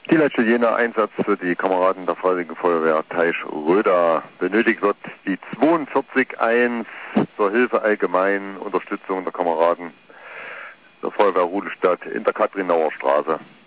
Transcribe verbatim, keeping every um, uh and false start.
Kieler Jena Einsatz für die Kameraden der Freiwilligen Feuerwehr Teisch-Röda. Benötigt wird die zweiundvierzig eins zur Hilfe allgemein Unterstützung der Kameraden der Feuerwehr Rudelstadt in der Katrinauer Straße.